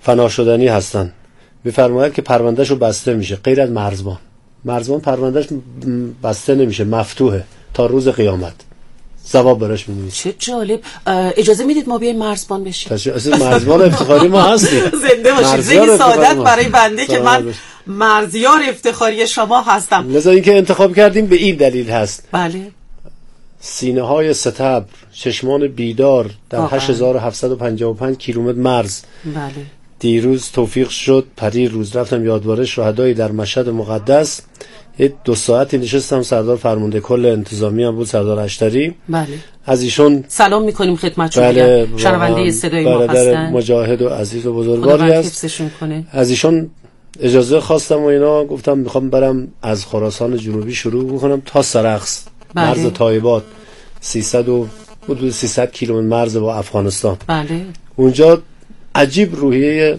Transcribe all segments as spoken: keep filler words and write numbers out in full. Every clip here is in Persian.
فنا شدنی هستن، میفرماید که پروندهش رو بسته میشه، غیر از مرزبان. مرزبان پروندهش بسته نمیشه، مفتوحه تا روز قیامت، ثواب براش می‌نویسه. چه جالب. اجازه میدید ما بیایم مرزبان بشیم؟ اصلا مرزبان افتخاری ما هستیم. زنده باشید. زنده سعادت برای بنده که من مرزیار افتخاری شما هستم. لذا اینکه انتخاب کردیم به این دلیل هست. بله. سینه های ستبر، چشمان بیدار در هشت هزار و هفتصد و پنجاه و پنج کیلومتر مرز. بله. دیروز توفیق شد، پری روز رفتم یادواره شهدایی در مشهد مقدس، یه دو ساعتی نشستم. سردار فرمانده کل انتظامی هم بود، سردار اشتری. بله. از ایشون سلام میکنیم خدمتشون. بله، شنونده صدای ما هستن، مجاهد و عزیز و بزرگواری است. از ایشون اجازه خواستم و اینا، گفتم میخوام برم از خراسان جنوبی شروع بکنم تا سرخس. بله. مرز طایبات سیصد و حدود سیصد کیلومتر مرز با افغانستان. بله. اونجا عجیب روحیه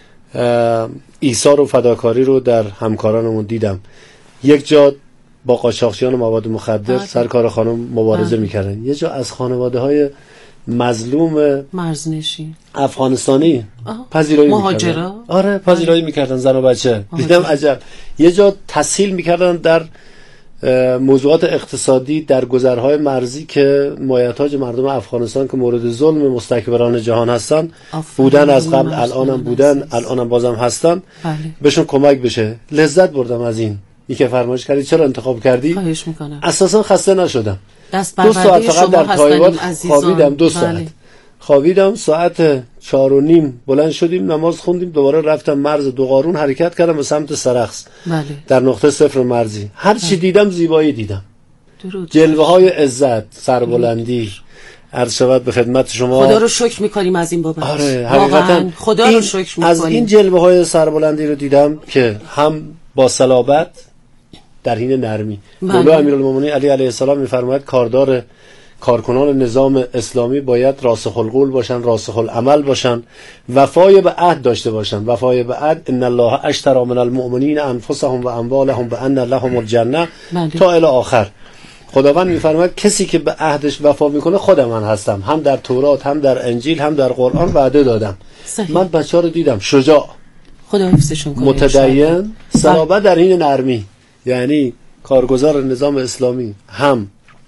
ایثار و فداکاری رو در همکارانمون دیدم. یک جا با قاچاقچیان مواد مخدر سرکار خانم مبارزه میکردن، یه جا از خانواده های مظلوم مرزنشین افغانستانی پذیرایی مهاجرا، آره پذیرایی میکردن، زن و بچه. دیدم عجب. یه جا تسهیل میکردن در موضوعات اقتصادی در گذرهای مرزی که مایحتاج مردم افغانستان که مورد ظلم مستکبران جهان هستن بودن، از قبل الانم بودن، الانم بازم هستن. بله. بهشون کمک بشه. لذت بردم از این این که فرمایش کردی چرا انتخاب کردی. خواهش میکنم. اساسا خسته نشدم. دو ساعت فقط در طایبات خوابیدم. دو ساعت بله. خوابیدم. ساعت چهار و نیم بلند شدیم، نماز خوندیم، دوباره رفتم مرز دو قارون حرکت کردم به سمت سرخس. بله. در نقطه صفر مرزی هر چی بله. دیدم زیبایی دیدم. درود. جلوه های عزت، سربلندی. عرض شود به خدمت شما خدا رو شکر میکنیم از این بابت. آره حقیقتا خدا رو شکر میکنیم. از این جلوه های سربلندی رو دیدم که هم با صلابت در حین نرمی. مولا امیرالمومنین علی علیه السلام میفرماید کاردار کارکنان نظام اسلامی باید راسخ القول باشن، راسخ العمل باشن، وفای به عهد داشته باشن. وفای به عهد، ان الله اشتری من المؤمنین انفسهم و اموالهم بان لهم الجنه تا الی آخر. خداوند میفرماید کسی که به عهدش وفا میکنه خود من هستم. هم در تورات، هم در انجیل، هم در قرآن وعده دادم. صحیح. من بچه‌ها رو دیدم شجاع، خدا حفظشون کنه، متدین، صلابت در حین نرمی. یعنی کارگزار نظام اسلامی هم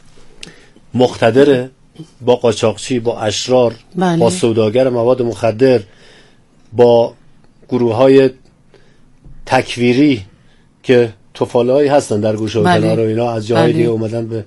مقتدره، با قاچاقچی، با اشرار، بله. با سوداگر مواد مخدر، با گروه های تکویری که توفالهایی هستن در گوشه و کنار و اینا از جاهای بله. دیگه اومدن به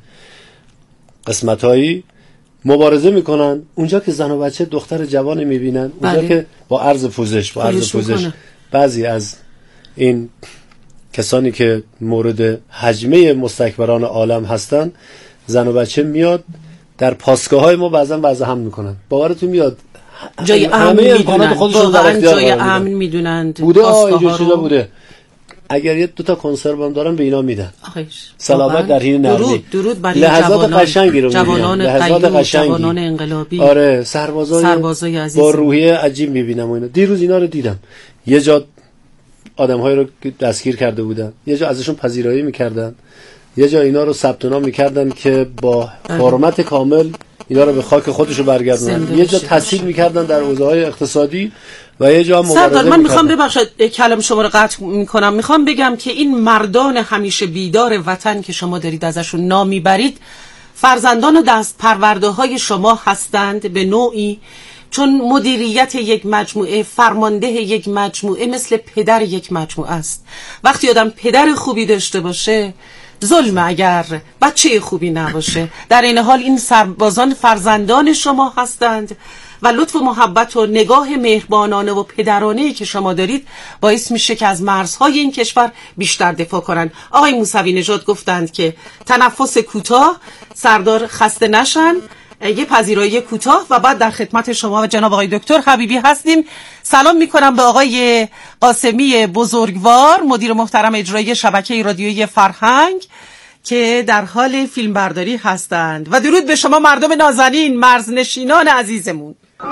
قسمتهایی مبارزه میکنن. اونجا که زن و بچه دختر جوانی میبینن، اونجا بله. که با عرض پوزش با عرض پوزش بعضی از این کسانی که مورد هجمه مستکبران عالم هستن، زن و بچه میاد در پاسگاه های ما بعضا بعضا هم میکنن. باورتون میاد جای امن میدونن، واقعا جای امن میدونند. بوده اینجور چیزا بوده. اگر یه دوتا کنسرو هم دارن به اینا میدن. سلامت در حین نرمی. درود درود برای لحظات جوانان قشنگی رو جوانان لحظات قیوم، قشنگی. جوانان انقلابی. آره سربازای سربازای عزیز با روحیه عجیب میبینم و اینا. دیروز اینا رو دیدم. یه جا آدم‌هایی رو دستگیر کرده بودن، یه جا ازشون پذیرایی میکردن، یه جا اینا رو ثبت نام میکردن که با حرمت کامل اینا رو به خاک خودشو برگردونن. یه جا تسهیل میکردن در حوزه‌های اقتصادی و یه جا مبارزه میکردن. من میخوام ببخشید کلام شما رو قطع میکنم. میخوام بگم که این مردان همیشه بیدار وطن که شما دارید ازشون نام میبرید، فرزندان و دست پرورده های شما هستند به نوعی، چون مدیریت یک مجموعه، فرمانده یک مجموعه مثل پدر یک مجموعه است. وقتی آدم پدر خوبی داشته باشه، ظلم اگر بچه خوبی نباشه. در این حال این سربازان فرزندان شما هستند و لطف و محبت و نگاه مهربانانه و پدرانه‌ای که شما دارید باعث میشه که از مرزهای این کشور بیشتر دفاع کنن. آقای موسوی نژاد گفتند که تنفس کوتاه، سردار خسته نشن، یه پذیرایی کوتاه و بعد در خدمت شما و جناب آقای دکتر حبیبی هستیم. سلام میکنم به آقای قاسمی بزرگوار، مدیر محترم اجرایی شبکه رادیویی فرهنگ که در حال فیلمبرداری هستند، و درود به شما مردم نازنین، مرزنشینان عزیزمون.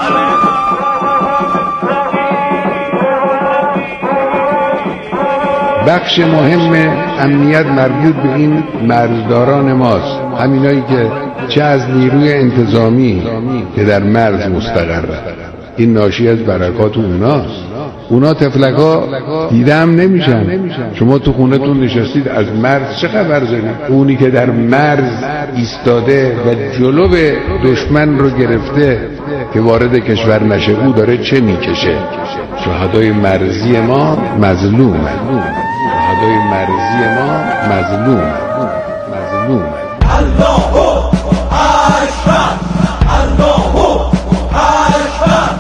بخش مهم امنیت مربوط به این مرزداران ماست، همینایی که چه از نیروی انتظامی که در مرز مستقره، این ناشی از برکات اوناست. اونا تفلک ها دیده هم نمیشن. شما تو خونتون نشستید از مرز چه خبر دارید؟ اونی که در مرز ایستاده و جلو دشمن رو گرفته که وارد کشور نشه، او داره چه میکشه؟ شهدای مرزی ما مظلوم، شهدای مرزی ما مظلوم مظلوم. الله اکبر، الله اکبر.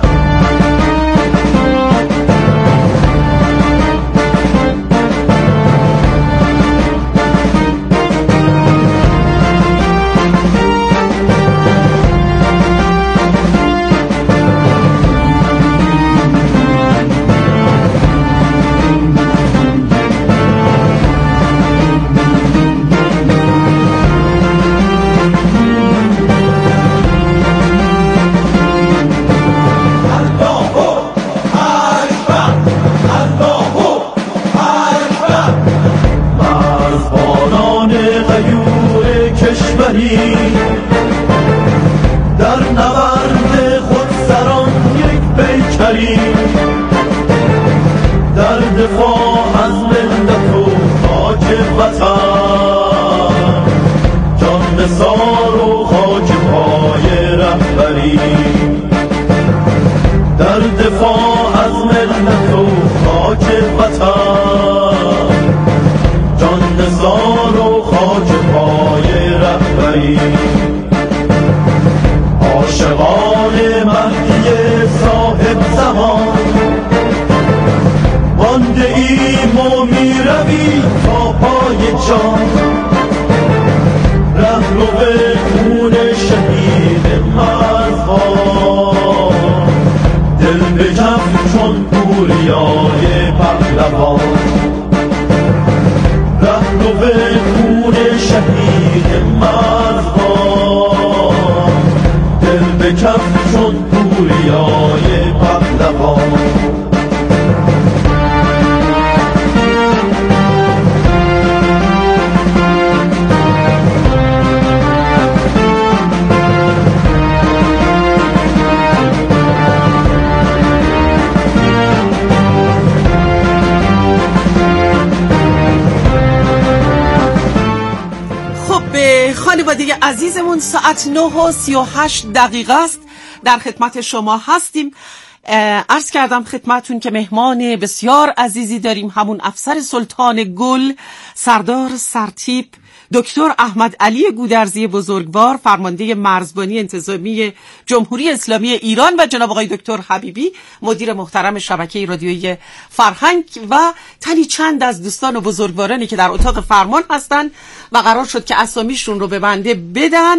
در نبرد خود سران یک پیکری، در دفاع از ملت و خاک وطن، جان نثار و خاک پای رهبری. در دفاع از ملت و خاک وطن، جان نثار و خاک پای رهبری. عاشقان مهدی صاحب زمان، مانده ایم و می رویم تا پای جان. رهرو خون شهید مرزبان، دل به جف چون بوریای پهلوان. رهرو خون شهید مرزبان، دل به کف چون بوریای پهلوان. خانواده عزیزمون، ساعت نه و سی و هشت دقیقه است. در خدمت شما هستیم. عرض کردم خدمتون که مهمان بسیار عزیزی داریم، همون افسر سلطان گل، سردار سرتیپ دکتر احمد علی گودرزی بزرگوار، فرمانده مرزبانی انتظامی جمهوری اسلامی ایران، و جناب آقای دکتر حبیبی، مدیر محترم شبکه رادیویی فرهنگ، و تنی چند از دوستان و بزرگوارانی که در اتاق فرمان هستند و قرار شد که اسامیشون رو به بنده بدن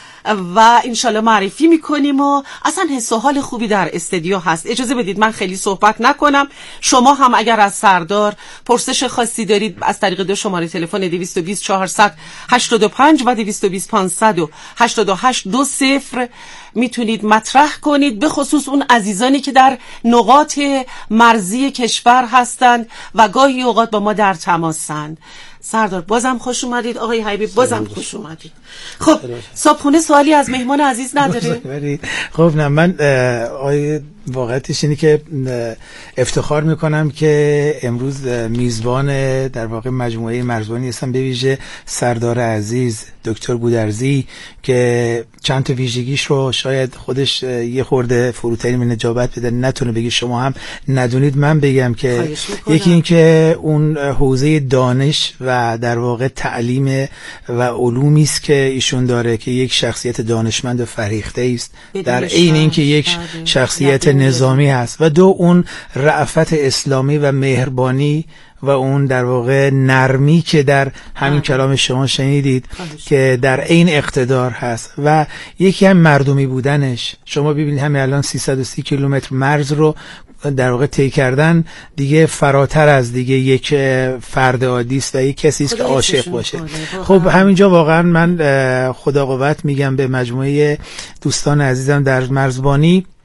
و انشالله معرفی میکنیم. و اصلا حس و حال خوبی در استودیو هست. اجازه بدید من خیلی صحبت نکنم. شما هم اگر از سردار پرسش خاصی دارید از طریق دو شماره تلفن دویست و بیست چهارصد و هشتاد و پنج و دویست و بیست پانصد و هشتاد و هشت دو صفر میتونید مطرح کنید، به خصوص اون عزیزانی که در نقاط مرزی کشور هستند و گاهی اوقات با ما در تماسند. سردار بازم خوش اومدید، آقای حبیبی بازم خوش اومدید. خب صابخونه سوالی از مهمان عزیز نداره؟ خب نه، من آقای واقعیتش اینه که افتخار میکنم که امروز میزبان در واقع مجموعه مرزبانی هستم، به ویژه سردار عزیز دکتر گودرزی که چند تا ویژگیش رو شاید خودش یه خورده فروترین من نجابت بده، نتونه بگی شما هم ندونید من بگم که یکی این که اون حوزه دانش و در واقع تعلیم و علومی است که ایشون داره که یک شخصیت دانشمند و فریخته است، در عین اینکه یک شخصیت نظامی هست، و دو اون رأفت اسلامی و مهربانی و اون در واقع نرمی که در همین کلام شما شنیدید که در عین اقتدار هست، و یکی هم مردمی بودنش. شما ببینید همین الان سیصد و سی کیلومتر مرز رو در واقع طی کردن دیگه فراتر از دیگه یک فرد عادی است و یک کسی است که عاشق باشه. خب همینجا واقعا من خدا قوت میگم به مجموعه دوستان عزیزم در مرزبانی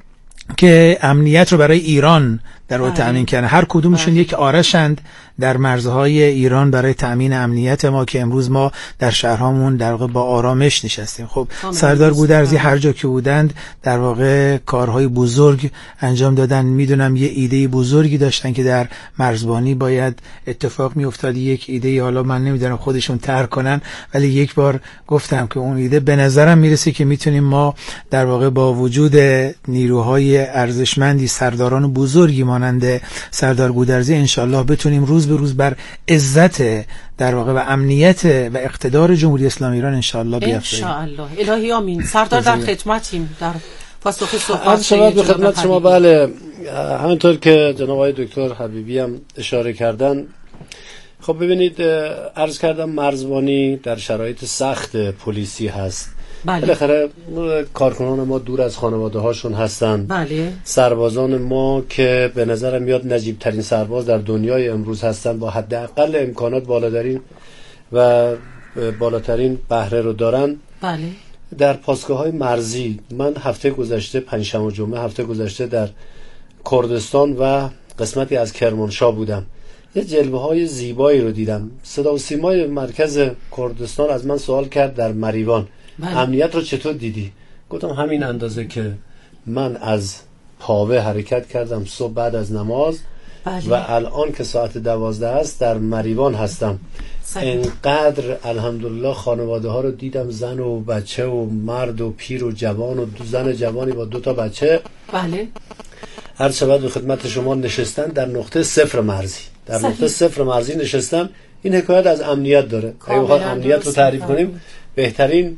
که امنیت رو برای ایران در واقع تامین کردن. هر کدومشون یک آرشند در مرزهای ایران برای تامین امنیت ما که امروز ما در شهرهامون در واقع با آرامش نشستیم. خب سردار گودرزی هر جا که بودند در واقع کارهای بزرگ انجام دادن. میدونم یه ایده بزرگی داشتن که در مرزبانی باید اتفاق میافتاد، یک ایده، حالا من نمیدونم خودشون طرح کنن، ولی یک بار گفتم که اون ایده به نظرم میرسه که میتونیم ما در واقع با وجود نیروهای ارزشمندی، سرداران بزرگی مانند سردار گودرزی انشالله بتونیم روز به روز بر عزت در واقع و امنیت و اقتدار جمهوری اسلامی ایران انشالله بیافزاییم. انشالله. الهی آمین. سردار در خدمتیم در پاسخ صحبت شما به خدمت شما. بله همونطور که جناب آقای دکتر حبیبی هم اشاره کردن، خب ببینید عرض کردم مرزبانی در شرایط سخت پلیسی هست. بله. بالاخره کارکنان ما دور از خانواده هاشون هستن. بله. سربازان ما که به نظرم میاد نجیب ترین سرباز در دنیای امروز هستن، با حداقل امکانات بالاترین و بالاترین بهره رو دارن. بله. در پاسگاه های مرزی من هفته گذشته، پنجشنبه و جمعه هفته گذشته در کردستان و قسمتی از کرمانشاه بودم. یه جلوه های زیبایی رو دیدم. صدا و سیمای مرکز کردستان از من سوال کرد در مریوان بله. امنیت رو چطور دیدی؟ گفتم همین اندازه که من از پاوه حرکت کردم صبح بعد از نماز بله. و الان که ساعت دوازده است در مریوان هستم. انقدر الحمدلله خانواده ها رو دیدم، زن و بچه و مرد و پیر و جوان و دو زن جوانی با دو تا بچه. بله. هر شب به خدمت شما نشستن در نقطه صفر مرزی. در صحیح. نقطه صفر مرزی نشستم. این حکایت از امنیت داره. اگه بخواد امنیت رو تعریف کنیم بهترین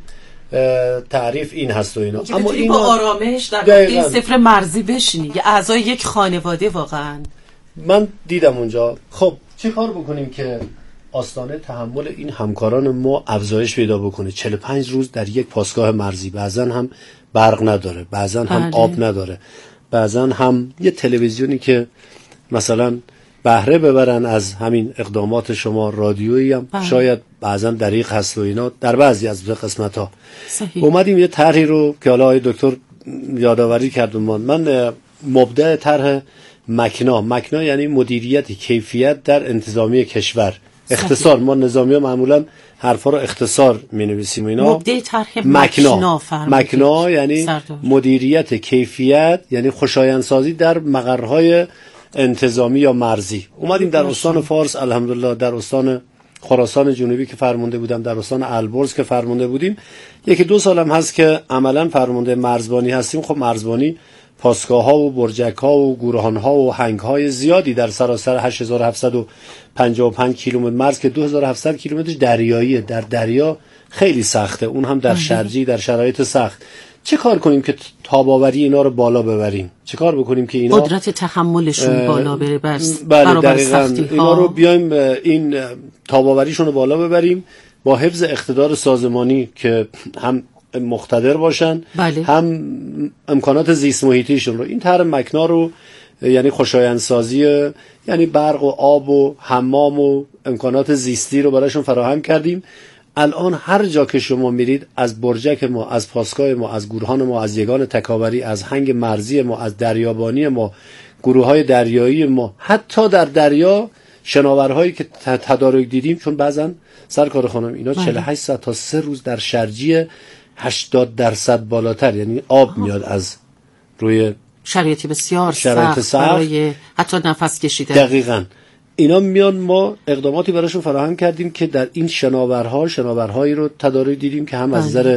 تعریف این هست و اینا. اما این با آرامش در نقطه صفر مرزی بشینی، یه اعضای یک خانواده واقعا. من دیدم اونجا. خب چه کار بکنیم که آستانه تحمل این همکاران ما افزایش پیدا بکنه؟ چهل و پنج روز در یک پاسگاه مرزی، بعضن هم برق نداره، بعضن هم بله. آب نداره، بعضن هم یه تلویزیونی که مثلا بهره ببرن از همین اقدامات شما، رادیویی هم بله. شاید بعضا دریغ هست و اینا در بعضی از قسمت ها. صحیح. اومدیم یه طرحی رو که حالا آقای دکتر یادآوری کردن، من مبدع طرح مکنا. مکنا یعنی مدیریت کیفیت در انتظامی کشور. اختصار، ما نظامی ها معمولا حرفا رو اختصار می نویسیم اینا. مبدع طرح مکنا. مکنا یعنی سردار. مدیریت کیفیت، یعنی خوشایندسازی در مقرهای انتظامی یا مرزی. اومدیم در استان فارس، الحمدلله در استان خراسان جنوبی که فرمانده بودم، در استان البرز که فرمانده بودیم، یکی دو سالم هست که عملا فرمانده مرزبانی هستیم. خب مرزبانی پاسگاه ها و برجک ها و گورهان ها و هنگ های زیادی در سراسر هشت هزار و هفتصد و پنجاه و پنج کیلومتر مرز که دو هزار و هفتصد کیلومترش دریاییه. در دریا خیلی سخته، اون هم در شرجی در شرایط سخت. چه کار کنیم که تاباوری اینا رو بالا ببریم؟ چه کار بکنیم که اینا قدرت تحملشون بالا بره بر برابر سختی ها؟ اینا رو بیایم این تاباوریشون رو بالا ببریم با حفظ اقتدار سازمانی که هم مقتدر باشن بله. هم امکانات زیست محیطیشون رو. این طرح مکنا رو یعنی خوشایندسازی، یعنی برق و آب و حمام و امکانات زیستی رو براشون فراهم کردیم. الان هر جا که شما میرید، از برجک ما، از پاسگاه ما، از گورهان ما، از یگان تکاوری، از هنگ مرزی ما، از دریابانی ما، گروه های دریایی ما، حتی در دریا شناورهایی که تدارک دیدیم، چون بعضا سرکار خانم اینا چهل و هشت ساعت تا سه روز در شرجی هشتاد درصد بالاتر، یعنی آب آه. میاد از روی شرایطی بسیار شرایط سخت برای حتی نفس کشیدن. دقیقاً اینا میان، ما اقداماتی براشون فراهم کردیم که در این شناورها شناورهایی رو تدارک دیدیم که هم از نظر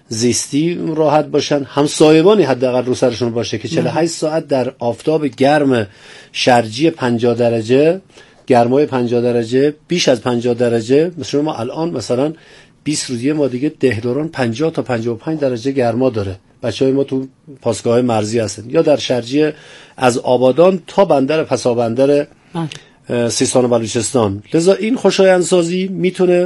زیستی راحت باشن، هم سایبانی حداقل رو سرشون باشه که چهل و هشت ساعت در آفتاب گرم شرجی پنجاه درجه، گرمای پنجاه درجه، بیش از پنجاه درجه، مثلا ما الان مثلا بیست روزیه ما دیگه دهلوران پنجاه تا پنجاه و پنج درجه گرما داره. بچهای ما تو پاسگاه مرزی هستن یا در شرجی از آبادان تا بندر پسابندر سیستان و بلوچستان. لذا این خوشایندسازی میتونه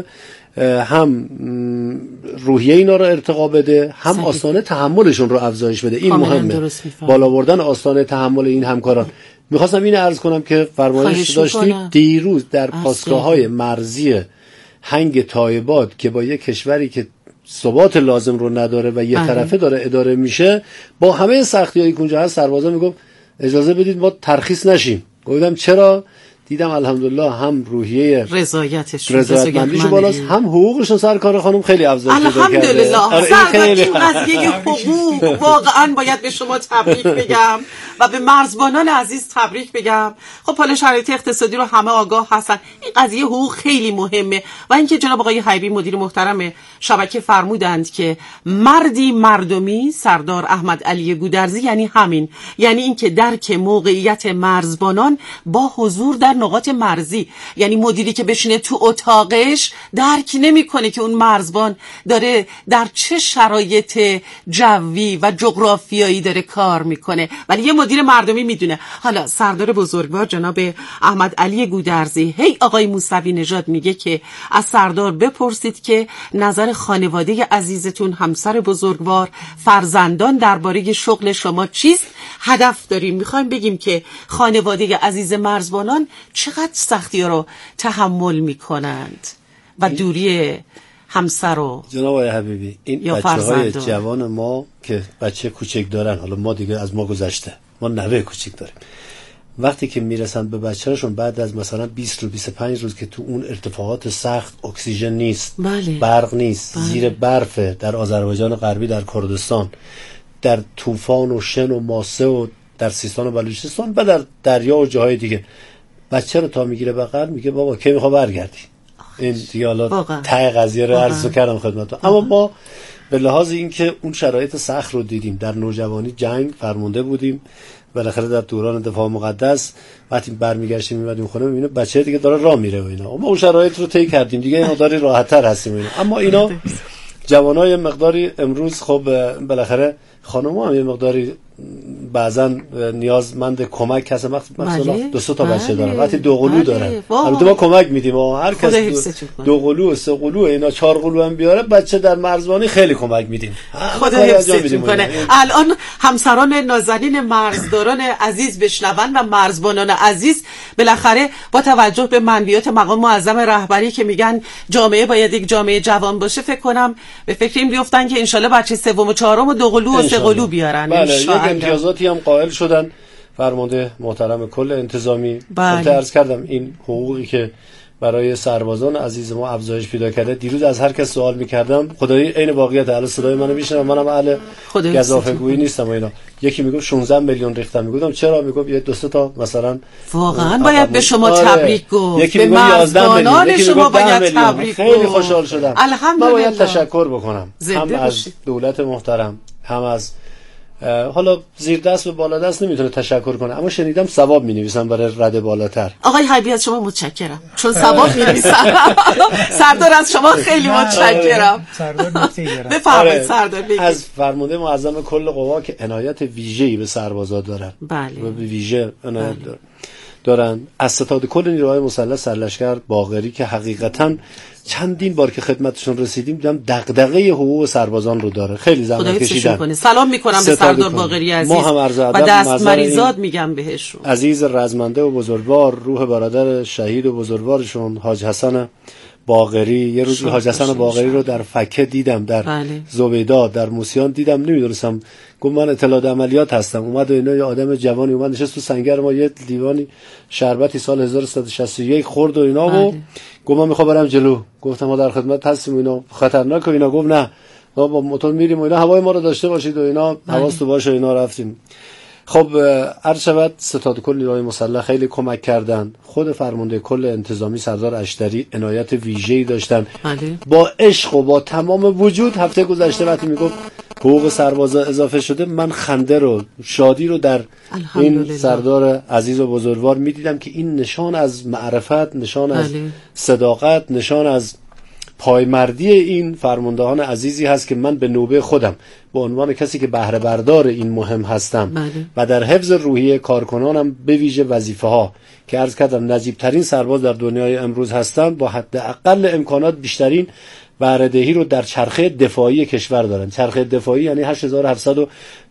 هم روحیه اینا رو ارتقا بده، هم صحیح. آستانه تحملشون رو افزایش بده. این مهمه، بالا بردن آستانه تحمل این همکاران. میخواستم این عرض کنم که فرمایش داشتید دیروز در پاسگاه‌های مرزی هنگ تایباد که با یک کشوری که ثبات لازم رو نداره و یه طرفه داره اداره میشه، با همه سختی‌هایی که اونجا هست سربازا میگفت اجازه بدید ما ترخیص نشیم. گفتم چرا؟ دیدم الحمدلله هم روحیه رضایتش رضایتمندیش بالاست، هم حقوقشون سر کار خانم خیلی افزایش پیدا کرده. الحمدلله. آره این قضیه حقوق واقعا باید به شما تبریک بگم و به مرزبانان عزیز تبریک بگم. خب حالا شرایط اقتصادی رو همه آگاه هستن، این قضیه حقوق خیلی مهمه. و اینکه جناب آقای حیبی مدیر محترم شبکه فرمودند که مردی مردمی سردار احمد علی گودرزی یعنی همین، یعنی اینکه درک موقعیت مرزبانان با حضور در نقاط مرزی، یعنی مدیری که بشینه تو اتاقش درک نمیکنه که اون مرزبان داره در چه شرایط جوی و جغرافیایی داره کار میکنه، ولی یه مدیر مردمی میدونه. حالا سردار بزرگوار جناب احمد علی گودرزی هی آقای موسوی نژاد میگه که از سردار بپرسید که نظر خانواده عزیزتون، همسر بزرگوار، فرزندان درباره شغل شما چیست؟ هدف داریم میخوایم بگیم که خانواده عزیز مرزبانان چقدر سختی رو تحمل میکنند و دوری همسر و جناب آقای حبیبی این بچه‌های جوان ما که بچه کوچک دارن، حالا ما دیگه از ما گذشته، ما نوه کوچک داریم، وقتی که میرسن به بچه‌شون بعد از مثلا بیست روز بیست و پنج روز که تو اون ارتفاعات سخت اکسیژن نیست، بله. برق نیست، بله. زیر برفه، در آذربایجان غربی، در کردستان، در طوفان و شن و ماسه و در سیستان و بلوچستان و در دریا و جاهای دیگه، بچه رو تا میگیره بغل میگه بابا کی میخوای برگردی. این دیگه حالا ته قضیه رو عرض کردم خدمتتون. اما ما به لحاظ اینکه اون شرایط سخت رو دیدیم، در نوجوانی جنگ فرمانده بودیم، بالاخره در دوران دفاع مقدس وقتی برمیگشتیم میمدیم خونه میبینیم بچه دیگه داره راه میره و اینا، ما اون شرایط رو طی کردیم دیگه، اینا داری راحت‌تر هستیم اینا. اما اینا جوانای مقداری امروز خب بالاخره خانم‌ها هم یه مقداری بعضا نیازمند کمک هستن، مثلا دو سه تا بچه دارن، وقتی دو قلو دارن، البته ما کمک میدیم و هر کس دو قلو سه قلو اینا چهار قلو هم بیاره بچه در مرزبانی خیلی کمک میدیم، خدا حفظش کنه. الان همسران نازنین مرزداران عزیز بشنون و مرزبانان عزیز بالاخره با توجه به منویات مقام معظم رهبری که میگن جامعه باید یک جامعه جوان باشه، فکر کنم به فکر این بیفتن که انشالله بچه سوم و چهارم و دو قلو و سه قلو بیارن. بله امتیازاتی هم قائل شدن فرمانده محترم کل انتظامی. البته عرض کردم این حقوقی که برای سربازان عزیز ما افزایش پیدا کرده، دیروز از هر کس سوال می‌کردم خدایی عین واقعیت، الان صدای منو میشنم، منم اهل گزافه‌گویی نیستم و اینا، یکی میگه شانزده میلیون ریختم، میگفتم چرا؟ میگم یه دو سه تا مثلا واقعا باید به شما تبریک گفت، یکی میگه یازده میلیون، یکی شما باید تبریک گفت. خیلی خوشحال شدم. الحمدلله. من باید تشکر بکنم هم از دولت محترم، هم از حالا زیر دست به بالا دست نمیتونه تشکر کنه، اما شنیدم ثواب مینویسن برای رد بالاتر. آقای حیبی از شما متشکرم چون ثواب مینویسن. سردار از شما خیلی متشکرم. سردار نکته دارم. بفرمایید سردار بگید. از فرمانده معظم کل قوا که عنایت ویژه‌ای به سربازا دارن. بله. و به ویژه عنایت بله. دارن. دارن از ستاد کل نیروهای مسلح سرلشکر باقری که حقیقتاً چندین بار که خدمتشون رسیدیم دیدم دغدغه حقوق سربازان رو داره، خیلی زحمت کشیدن. سلام میکنم به سردار باقری عزیز و دست مریزاد میگم بهشون. عزیز رزمنده و بزرگوار، روح برادر شهید و بزرگوارشون حاج حسن باقری، یه روز حاج حسن باقری رو در فکه دیدم، در بله. زبیدا، در موسیان دیدم، نمیدونستم، گفت من اطلاعات عملیات هستم، اومد و اینا، یه آدم جوانی اومد نشست تو سنگر ما، یه لیوانی شربتی سال هزار و سیصد و شصت و یک خورد و اینا بله. و گفت من میخوام برم جلو، گفتم ما در خدمت هستیم و اینا، خطرناکه و اینا، گفت نه ما با موتور میریم و اینا، هوای ما رو داشته باشید و اینا، بله. حواستون باشه و اینا. رفتیم. خب عرض شود ستاد کل نیروهای مسلح خیلی کمک کردن، خود فرمانده کل انتظامی سردار اشتری عنایت ویژه‌ای داشتن بله. با عشق و با تمام وجود. هفته گذشته وقتی میگفت حقوق سربازا اضافه شده، من خنده رو، شادی رو در این سردار عزیز و بزرگوار میدیدم که این نشان از معرفت، نشان بله. از صداقت، نشان از پایمردی این فرماندهان عزیزی هست که من به نوبه خودم به عنوان کسی که بهره بردار این مهم هستم بله. و در حفظ روحیه کارکنانم به ویژه وظیفه ها که عرض کردم نجیب ترین سرباز در دنیای امروز هستن، با حداقل امکانات بیشترین بهره‌دهی رو در چرخه دفاعی کشور دارن. چرخه دفاعی یعنی هشت هزار و هفتصد و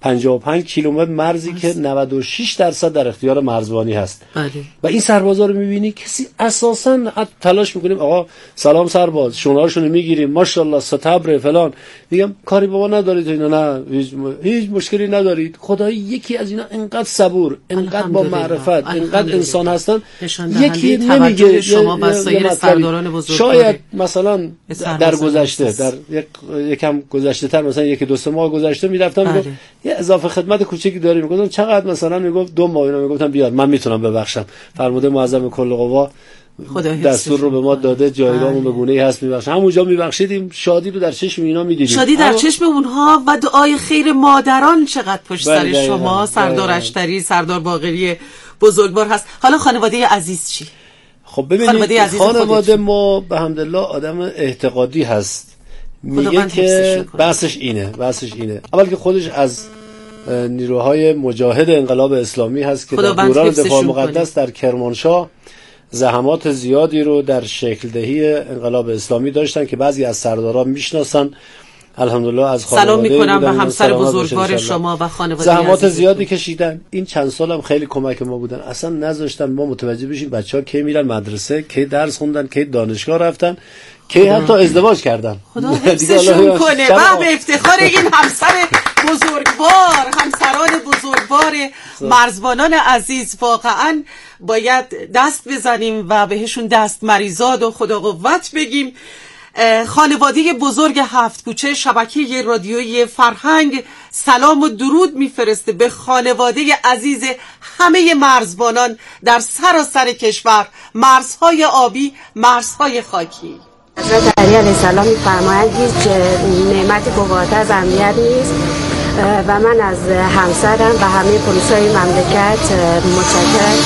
پنجاه و پنج کیلومتر مرزی هست. که نود و شش درصد در اختیار مرزبانی هست. بله. و این سربازا رو می‌بینی کسی اساساً تلاش می‌کنیم آقا سلام سرباز، شونه‌هاشون رو می‌گیریم، ماشاءالله ستبر فلان، میگم کاری با ما ندارید اینا، نه هیچ, هیچ مشکلی ندارید. خدای یکی از اینا اینقدر صبور، اینقدر با معرفت، اینقدر انسان هستن، یکی نمیگه شما و سایر سرداران بزرگ شاید مثلا در گذشته در یک یکم گذشته‌تر مثلا یک دو سه ماه گذشته میرفتم میگم یه اضافه خدمت کوچیکی داریم، میگفتم چقدر، مثلا میگفت دو ماه، اینا میگفتم بیار من میتونم ببخشم. فرمانده معظم کل قوا دستور رو به ما داده، جایگاهمون به گونه‌ای هست میبخشیم. همونجا میبخشیدیم، شادی رو در چشم اینا میدیدیم، شادی در چشم اونها و دعای خیر مادران چقدر پشت سر شما سردار اشتری، سردار باقری بزرگوار هست. حالا خانواده عزیز چی؟ خب ببینید خانواده ما به حمدالله آدم اعتقادی هست، میگه که بحثش اینه بحثش اینه اول که خودش از نیروهای مجاهد انقلاب اسلامی هست که در دوران دفاع مقدس در کرمانشاه زحمات زیادی رو در شکل دهی انقلاب اسلامی داشتن که بعضی از سرداران میشناسن. الحمدلله از خانواده سلام میکنم به همسر بزرگوار شما و خانواده زحمات زیادی کشیدن. این چند سال هم خیلی کمک ما بودن، اصلا نذاشتن ما متوجه بشیم بچه‌ها کی میرن مدرسه، کی درس خوندن، کی دانشگاه رفتن، کی حتی ازدواج کردن. خدا حفظشون کنه. و به افتخار این همسر بزرگوار، همسران بزرگوار مرزبانان عزیز، واقعا باید دست بزنیم و بهشون دست مریزاد و خدا قوت بگیم. خانواده بزرگ هفت کوچه شبکه رادیویی فرهنگ سلام و درود میفرسته به خانواده عزیز همه مرزبانان در سراسر کشور، مرزهای آبی، مرزهای خاکی. حضرت علی علیه السلام می‌فرمایند هیچ نعمتی فوق‌العاده از امنیت نیست و من از همسرم و همه پلیس‌های مملکت متشکرم.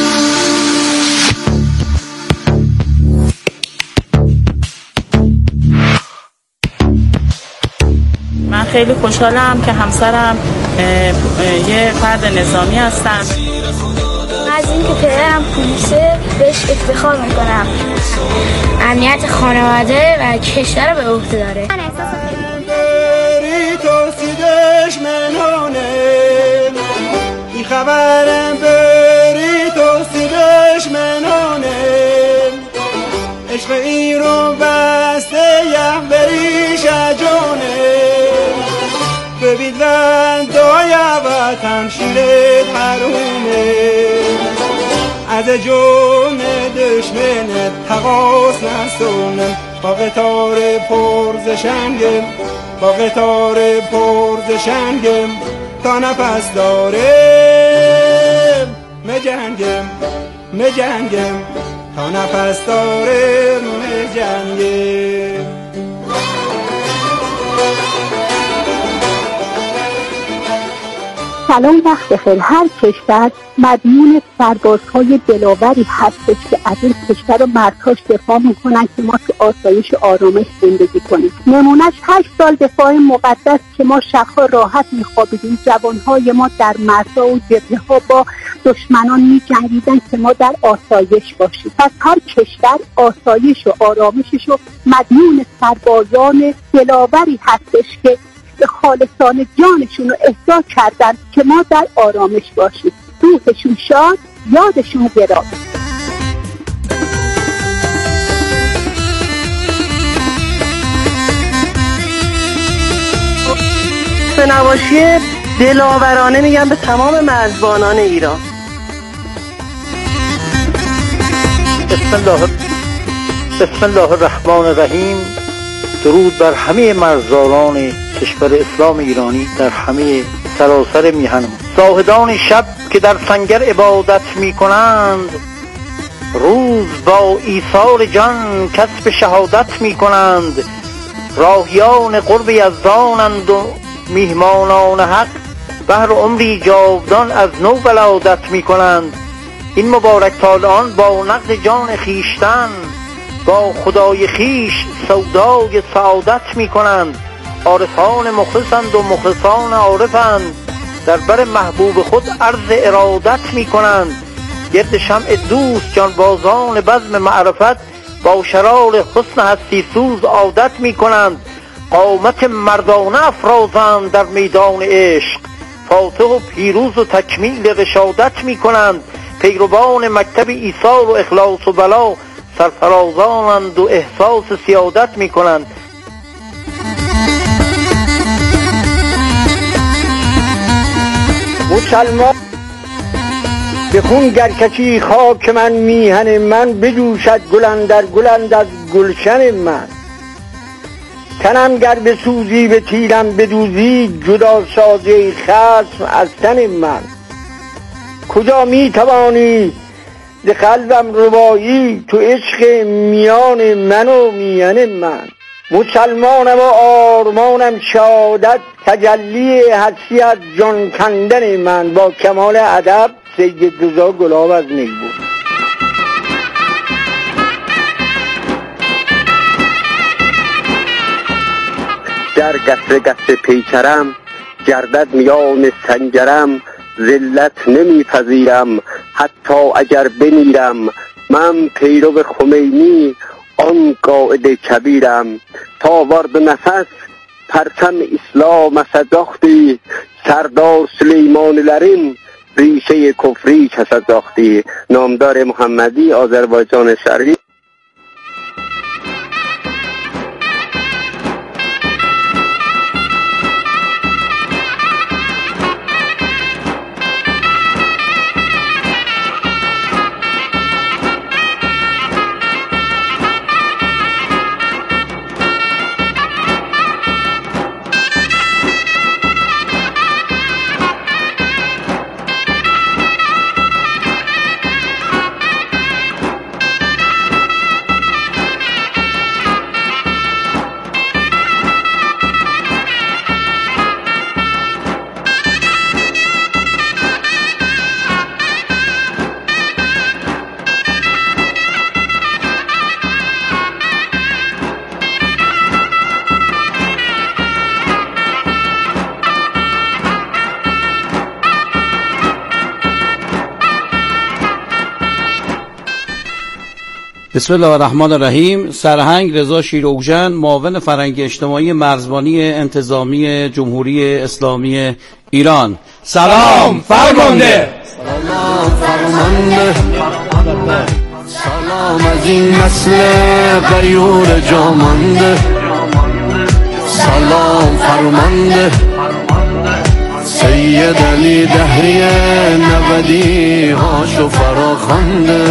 من خیلی خوشحالم که همسرم یه فرد نظامی هستن. از این که پدرم پلیسه بهش افتخار میکنم. امنیت خانواده و کشور رو به عهده داره. من احساس بری توسیدش منونه این خبرم بری توسیدش منونه عشق ای رو بسته یم بری شجونه ببید وندای وطن شیرت حرومه از جون دشمن تقاس نستونم با قطار پرزشنگم با قطار پرزشنگم تا نفس داره مجنگم مجنگم تا نفس داره مجنگم. سلام وقت بخیر. هر کشور مدیون سربازهای دلاوری هستش که از این کشور و مرزهاش دفاع میکنن که ما تو آسایش و آرامش زندگی کنیم. نمونهش هشت سال دفاع مقدس که ما شبها راحت میخوابیدیم، جوانهای ما در مرزها و جبهه‌ها با دشمنان میجنگیدن که ما در آسایش باشیم. پس هر کشور آسایش و آرامشش و مدیون سربازان دلاوری هستش که به خالصان جانشون رو اهدا کردن که ما در آرامش باشیم. روحشون شاد، یادشون گرامی. به نواشی دلاورانه میگم به تمام مرزبانان ایران. بسم الله بسم الله الرحمن الرحیم. درود بر همه مرزداران کشور اسلام ایرانی در همه سراسر میهن. زاهدان شب که در سنگر عبادت می کنند، روز با ایثار جان کسب شهادت می کنند. راهیان قرب یزدانند و میهمانان حق، بهر عمری جاودان از نو ولادت می کنند. این مبارک طالعان با نقد جان خیشتن، با خدای خیش سودای سعادت می کنند. عارفان مخلصند و مخلصان عارفند، در بر محبوب خود عرض ارادت می کنند. گرد شمع دوست جانبازان بزم معرفت، با شرار حسن هستی سوز عادت می کنند. قامت مردانه افرازند در میدان عشق، فاتح و پیروز و تکمیل رشادت می کنند. پیروان مکتب ایثار و اخلاص و بلا سرفرازانند و احساس سیادت می کنند. مسلمان به خون گرکشی خاک من میهن من بجوشد گلن در گلند از گلشن من. تنم گر به سوزی به تیرم بدوزی جدا سازی خصم از تن من. کجا می توانی ز قلبم ربایی تو عشق میان من و میان من. مسلمانم و آرمانم شهادت تجلی هستی از جان کندن من. با کمال ادب سید رضا گلاب از نیبون. در قصر قصر پیکرم گردد میان سنجرم. ذلت نمیپذیرم حتی اگر بمیرم. من پیرو خمینی آن قائد کبیرم. تا وارد نفس پرچم اسلام سزاختی. سردار سلیمان لرین ریشه کفری کسزاختی. نامدار محمدی آذربایجان شرقی. بسم الله الرحمن الرحیم. سرهنگ رضا شیراوژن، معاون فرهنگ اجتماعی مرزبانی انتظامی جمهوری اسلامی ایران. سلام فرمانده. سلام فرمانده. سلام از این نسل غیور جامانده. سلام فرمانده. سید علی دهری نودی هاشو فراخوانده.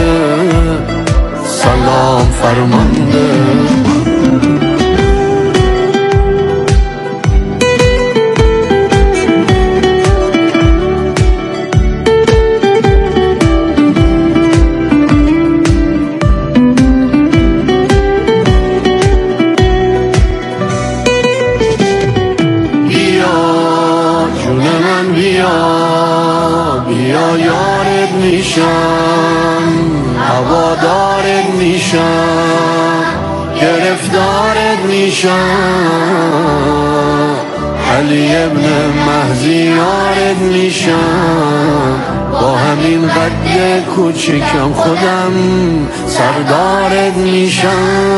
سلام فرمانده. بیا جون من بیا، بیا یارت میشم، هوادارت میشم، گرفتارت میشم، علی ابن مهدی یارت میشم، با همین قد کوچیکم خودم سردارت میشم.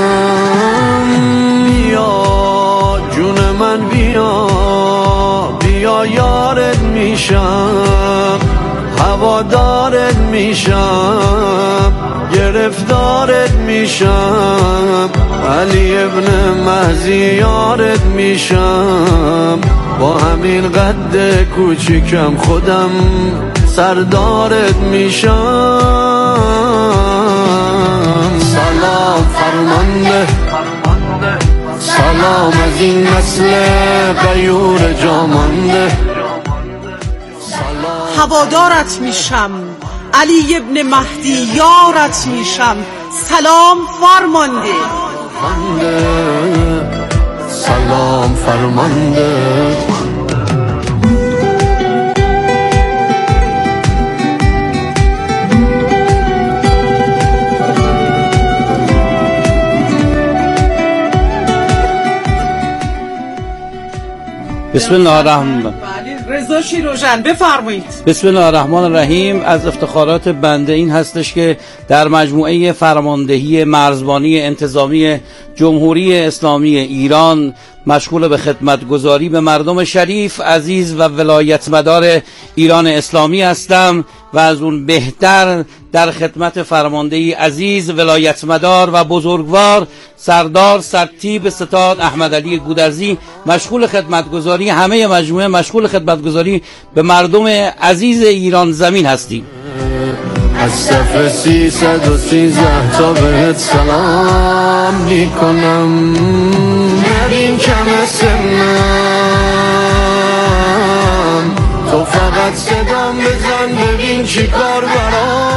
بیا جون من بیا، بیا یارت میشم، هوادارت میشم، گرفتارت میشم، علی ابن مهدی یارت میشم، با همین قد کوچیکم خودم سردارت میشم. سلام فرمانده. سلام از این نسل غیور جامانده. هوادارت میشم، علی ابن مهدی یارت میشم، سلام فرمانده. سلام فرمانده. بسم الله الرحمن الرحیم. رضا شیروژن بفرمایید. بسم الله الرحمن الرحیم. از افتخارات بنده این هستش که در مجموعه فرماندهی مرزبانی انتظامی جمهوری اسلامی ایران مشغول به خدمتگزاری به مردم شریف عزیز و ولایتمدار ایران اسلامی هستم و از اون بهتر در خدمت فرماندهی عزیز ولایتمدار و بزرگوار سردار سرتیپ ستاد احمد علی گودرزی مشغول خدمتگزاری، همه مجموعه مشغول خدمتگزاری به مردم عزیز ایران زمین هستیم. از صفحه سیصد و سیزده تا بهت سلام میکنم، ببین کم سنم، تو فقط صدام بزن ببین چی کار برام